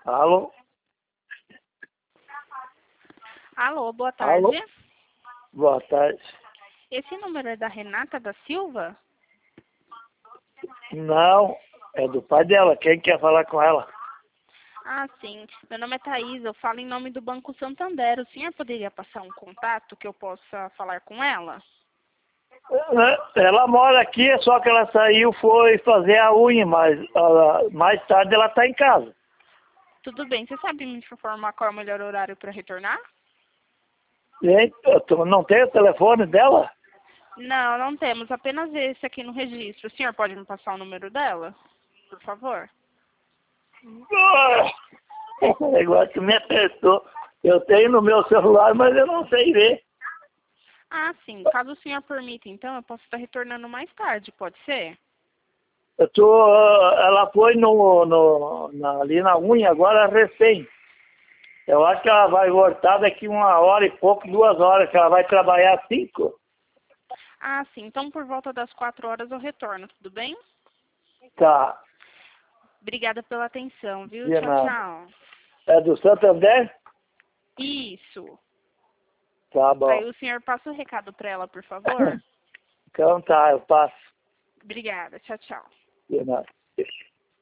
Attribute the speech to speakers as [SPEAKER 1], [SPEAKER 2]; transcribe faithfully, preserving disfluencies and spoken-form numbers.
[SPEAKER 1] Alô?
[SPEAKER 2] Alô, boa tarde.
[SPEAKER 1] Alô? Boa tarde.
[SPEAKER 2] Esse número é da Renata da Silva?
[SPEAKER 1] Não, é do pai dela. Quem quer falar com ela?
[SPEAKER 2] Ah, sim. Meu nome é Thaís, eu falo em nome do Banco Santander. O senhor poderia passar um contato que eu possa falar com ela?
[SPEAKER 1] Ela mora aqui, só que ela saiu, foi fazer a unha, mas uh, mais tarde ela está em casa.
[SPEAKER 2] Tudo bem. Você sabe me informar qual é o melhor horário para retornar?
[SPEAKER 1] Hein? Eu tô- não tem o telefone dela?
[SPEAKER 2] Não, não temos. Apenas esse aqui no registro. O senhor pode me passar o número dela? Por favor.
[SPEAKER 1] Ah, esse negócio me apertou. Eu tenho no meu celular, mas eu não sei ver.
[SPEAKER 2] Ah, sim. Caso o senhor permita, então, eu posso estar retornando mais tarde, pode ser?
[SPEAKER 1] Eu tô, ah, ela foi no, no, na- ali na unha agora recém. Eu acho que ela vai voltar daqui uma hora e pouco, duas horas, que ela vai trabalhar cinco.
[SPEAKER 2] Ah, sim. Então, por volta das quatro horas eu retorno, tudo bem?
[SPEAKER 1] Tá,
[SPEAKER 2] Obrigada pela atenção, viu?
[SPEAKER 1] de
[SPEAKER 2] Tchau,
[SPEAKER 1] nada.
[SPEAKER 2] tchau.
[SPEAKER 1] É do Santander?
[SPEAKER 2] Isso.
[SPEAKER 1] Tá bom.
[SPEAKER 2] Aí o senhor passa o recado para ela, por favor?
[SPEAKER 1] Então tá, eu passo.
[SPEAKER 2] Obrigada. Tchau, tchau.
[SPEAKER 1] De nada.